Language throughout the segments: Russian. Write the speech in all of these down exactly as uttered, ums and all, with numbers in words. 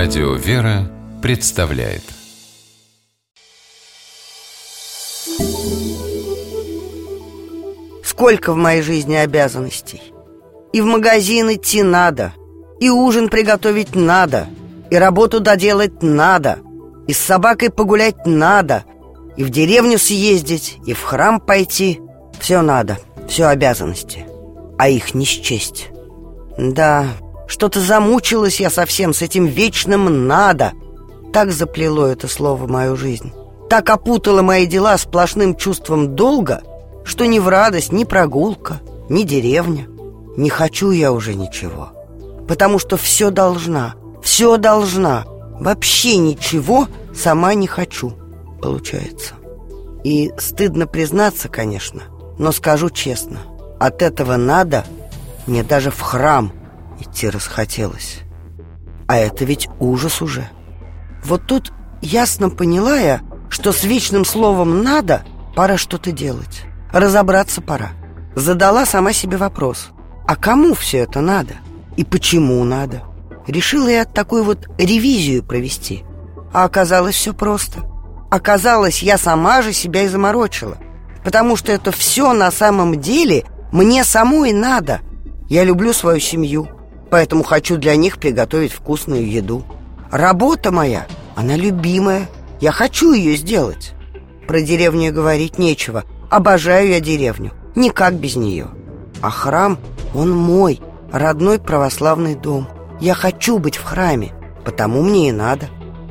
Радио «Вера» представляет. Сколько в моей жизни обязанностей. И в магазин идти надо, и ужин приготовить надо, и работу доделать надо, и с собакой погулять надо, и в деревню съездить, и в храм пойти. Все надо, все обязанности, а их не счесть. Да, что-то замучилась я совсем с этим вечным «надо». Так заплело это слово мою жизнь, так опутало мои дела сплошным чувством долга, что ни в радость, ни прогулка, ни деревня. Не хочу я уже ничего, потому что все должна, все должна. Вообще ничего сама не хочу, получается. И стыдно признаться, конечно, но скажу честно, от этого «надо» мне даже в храм идти расхотелось. А это ведь ужас уже. Вот тут ясно поняла я, что с вечным словом «надо» пора что-то делать. Разобраться пора. Задала сама себе вопрос: а кому все это надо? И почему надо? Решила я такую вот ревизию провести. А оказалось все просто. Оказалось, я сама же себя и заморочила. Потому что это все на самом деле мне самой надо. Я люблю свою семью, поэтому хочу для них приготовить вкусную еду. Работа моя, она любимая, я хочу ее сделать. Про деревню говорить нечего. Обожаю я деревню, никак без нее. А храм, он мой, родной православный дом. Я хочу быть в храме, потому мне и надо.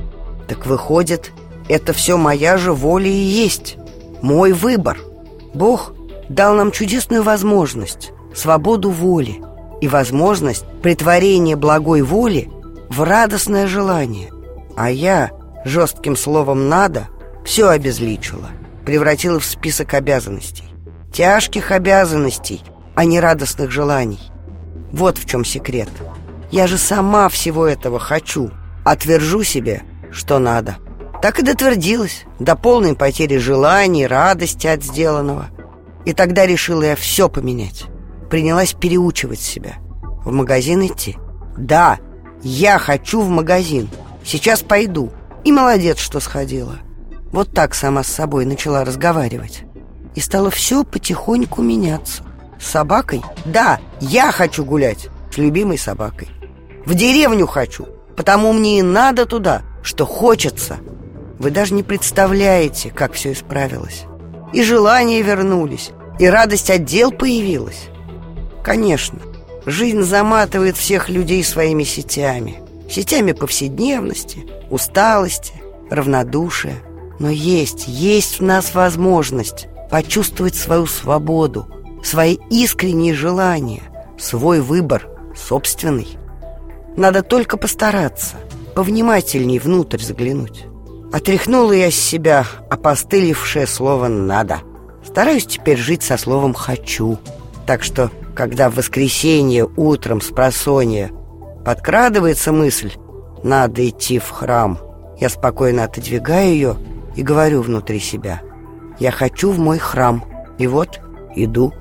Так выходит, это все моя же воля и есть, мой выбор. Бог дал нам чудесную возможность, свободу воли и возможность претворения благой воли в радостное желание. А я жестким словом «надо» все обезличила, превратила в список обязанностей. Тяжких обязанностей, а не радостных желаний. Вот в чем секрет. Я же сама всего этого хочу, а твержу себе, что надо. Так и дотвердилась, до полной потери желаний, радости от сделанного. И тогда решила я все поменять. Принялась переучивать себя. В магазин идти? Да, я хочу в магазин. Сейчас пойду. И молодец, что сходила. Вот так сама с собой начала разговаривать. И стало все потихоньку меняться. С собакой? Да, я хочу гулять с любимой собакой. В деревню хочу, потому мне и надо туда, что хочется. Вы даже не представляете, как все исправилось. И желания вернулись, и радость от дел появилась. Конечно, жизнь заматывает всех людей своими сетями. Сетями повседневности, усталости, равнодушия. Но есть, есть в нас возможность почувствовать свою свободу, свои искренние желания, свой выбор, собственный. Надо только постараться, повнимательней внутрь заглянуть. Отряхнула я с себя опостылевшее слово «надо». Стараюсь теперь жить со словом «хочу». Так что, когда в воскресенье утром спросонья подкрадывается мысль «надо идти в храм», я спокойно отодвигаю ее и говорю внутри себя: я хочу в мой храм. И вот иду.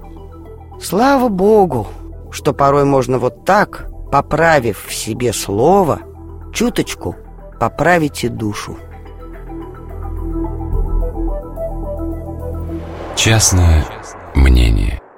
Слава Богу, что порой можно вот так, поправив в себе слово, чуточку поправить и душу. Частное мнение.